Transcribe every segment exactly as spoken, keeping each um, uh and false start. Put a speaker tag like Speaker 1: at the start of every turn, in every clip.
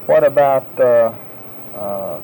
Speaker 1: What about uh, uh,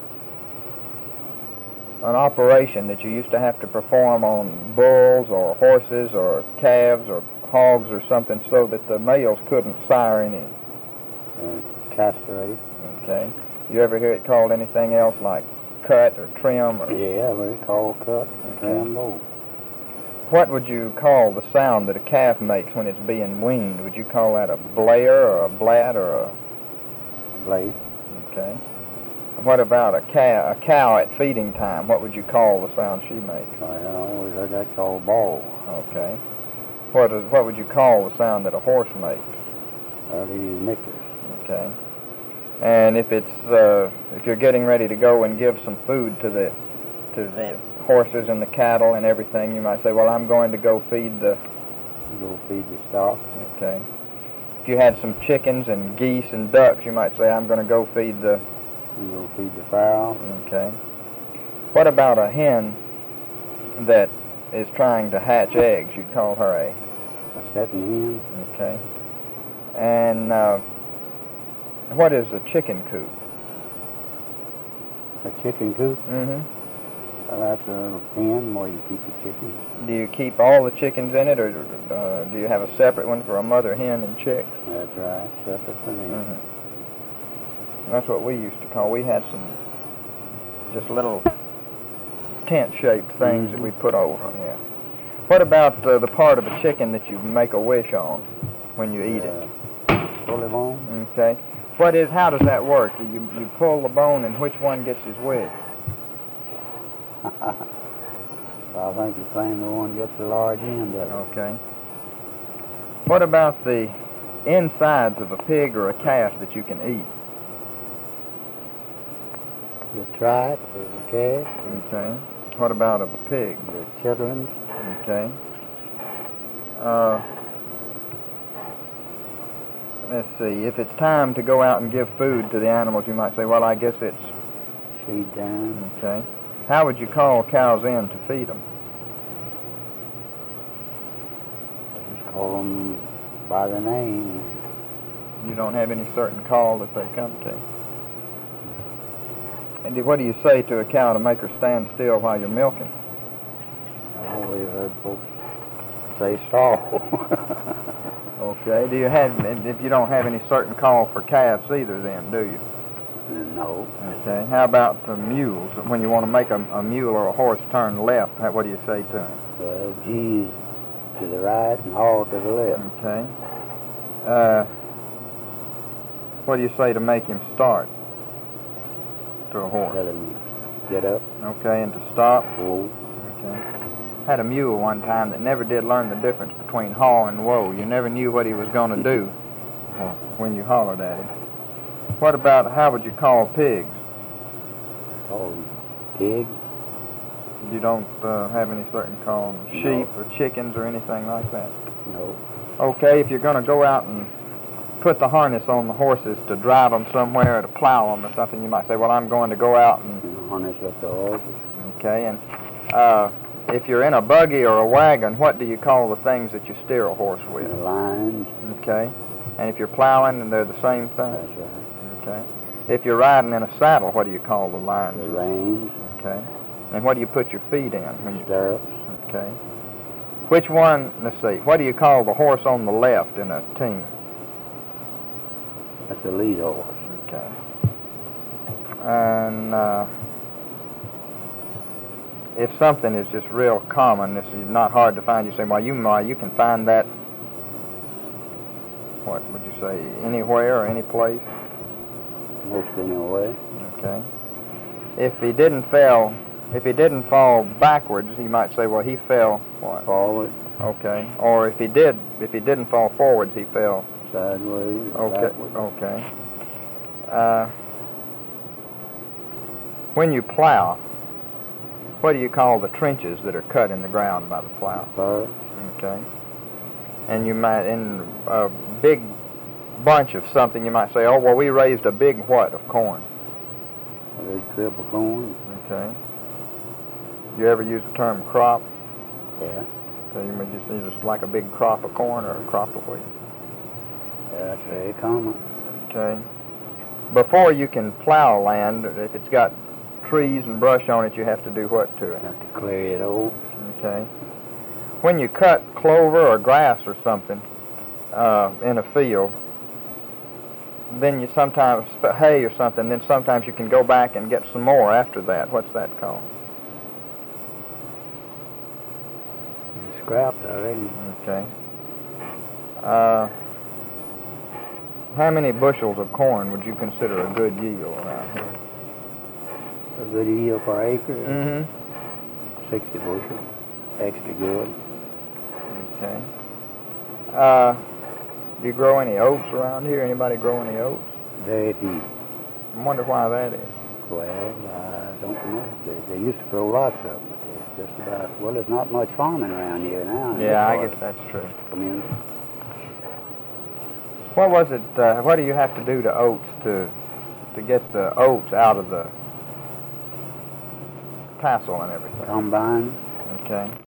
Speaker 1: an operation that you used to have to perform on bulls or horses or calves or hogs or something so that the males couldn't sire any?
Speaker 2: Uh, castrate.
Speaker 1: Okay. You ever hear it called anything else like cut or trim? Or...
Speaker 2: Yeah, we call cut,
Speaker 1: Okay.
Speaker 2: trim, both.
Speaker 1: What would you call the sound that a calf makes when it's being weaned? Would you call that a blare or a blat or a...
Speaker 2: Blade.
Speaker 1: Okay. What about a cow, a cow at feeding time? What would you call the sound she makes?
Speaker 2: I always heard that called ball.
Speaker 1: Okay. What is, what would you call the sound that a horse makes?
Speaker 2: Uh, these knickers.
Speaker 1: Okay. And if it's uh, if you're getting ready to go and give some food to the to the horses and the cattle and everything, you might say, "Well, I'm going to go feed the."
Speaker 2: Go feed the stock.
Speaker 1: Okay. If you had some chickens and geese and ducks, you might say, "I'm going to go feed the."
Speaker 2: You go feed the fowl.
Speaker 1: Okay. What about a hen that is trying to hatch eggs? You'd call her a.
Speaker 2: A setting
Speaker 1: Okay. And uh, what is a chicken coop?
Speaker 2: hen. A chicken coop.
Speaker 1: Mm-hmm.
Speaker 2: Well, that's a little pen where you keep the chickens.
Speaker 1: Do you keep all the chickens in it, or uh, do you have a separate one for a mother hen and chicks?
Speaker 2: That's right, separate from them.
Speaker 1: Mm-hmm. That's what we used to call. We had some just little tent-shaped things
Speaker 2: Mm-hmm.
Speaker 1: that we put over. Yeah. What about uh, the part of a chicken that you make a wish on when you eat it?
Speaker 2: Uh, Pull it on.
Speaker 1: Okay. What is? How does that work? You you pull the bone, and which one gets his wish?
Speaker 2: I think you claim the one gets the large end of it.
Speaker 1: Okay. What about the insides of a pig or a calf that you can eat?
Speaker 2: You try it for the calf,
Speaker 1: Okay. What about of a pig?
Speaker 2: the chitterlings.
Speaker 1: Okay. Uh, let's see. If it's time to go out and give food to the animals, you might say, well, I guess it's...
Speaker 2: Feed down.
Speaker 1: Okay. How would you call cows in to feed them?
Speaker 2: They just call them by the name.
Speaker 1: You don't have any certain call that they come to. And what do you say to a cow to make her stand still while you're milking?
Speaker 2: Oh, we've heard folks say stall.
Speaker 1: Okay. Do you have, if you don't have any certain call for calves either then, do you?
Speaker 2: No.
Speaker 1: Okay. How about the mules? When you want to make a, a mule or a horse turn left, how- what do you say to him?
Speaker 2: Well, G's to the right and haul to the left.
Speaker 1: Okay. Uh, what do you say to make him start to a horse?
Speaker 2: Tell him get up,
Speaker 1: Okay, and to stop?
Speaker 2: whoa.
Speaker 1: Okay. Had a mule one time that never did learn the difference between haw and whoa. You never knew what he was going to do when you hollered at him. What about, how would you call pigs?
Speaker 2: Call him pig.
Speaker 1: You don't uh, have any certain call, sheep or chickens or anything like that?
Speaker 2: No.
Speaker 1: Okay, if you're going to go out and put the harness on the horses to drive them somewhere, to plow them or something, you might say, well, I'm going to go out and...
Speaker 2: And harness up the horses.
Speaker 1: Okay, and uh, if you're in a buggy or a wagon, what do you call the things that you steer a horse with?
Speaker 2: The lines.
Speaker 1: Okay, and if you're plowing, and they're the same thing?
Speaker 2: That's right.
Speaker 1: Okay. If you're riding in a saddle, what do you call the lines?
Speaker 2: The reins.
Speaker 1: Okay. And what do you put your feet in when you...
Speaker 2: Stirrups.
Speaker 1: Okay. Which one, let's see, what do you call the horse on the left in a team?
Speaker 2: That's a lead horse.
Speaker 1: Okay. And uh, if something is just real common, this is not hard to find, you say, well, you, well, you can find that, what would you say, anywhere or any place?
Speaker 2: Most anyway.
Speaker 1: Okay. If he didn't fall, if he didn't fall backwards, you might say, well, he fell what?
Speaker 2: Forward,
Speaker 1: Okay. Or if he did, if he didn't fall forwards, he fell.
Speaker 2: sideways, or
Speaker 1: Okay.
Speaker 2: backward.
Speaker 1: Okay. Uh, when you plow, what do you call the trenches that are cut in the ground by the plow?
Speaker 2: Furrow.
Speaker 1: Okay. And you might, in a big bunch of something, you might say, oh, well, we raised a big what of corn?
Speaker 2: A big crib of corn.
Speaker 1: Okay. You ever use the term crop?
Speaker 2: Yeah.
Speaker 1: So you mean just, you just like a big crop of corn or a crop of wheat?
Speaker 2: Yeah, that's very common.
Speaker 1: Okay. Before you can plow land, if it's got trees and brush on it, you have to do what to it?
Speaker 2: Have to clear it off.
Speaker 1: Okay. When you cut clover or grass or something uh, in a field, then you sometimes, hay or something, then sometimes you can go back and get some more after that. What's that called?
Speaker 2: It's scrapped already.
Speaker 1: Okay. Uh, how many bushels of corn would you consider a good yield around here?
Speaker 2: A good yield per acre,
Speaker 1: Mm-hmm.
Speaker 2: sixty bushels. Extra good.
Speaker 1: Okay. Uh, do you grow any oats around here? Anybody grow any oats?
Speaker 2: Very few.
Speaker 1: I wonder why that is.
Speaker 2: Well, I don't know. They, they used to grow lots of them, but there's just about, well, there's not much farming around here now. in this
Speaker 1: Yeah, I
Speaker 2: part
Speaker 1: guess
Speaker 2: of
Speaker 1: that's true.
Speaker 2: the community.
Speaker 1: What was it, uh, what do you have to do to oats to to get the oats out of the tassel and everything?
Speaker 2: Combine.
Speaker 1: Okay.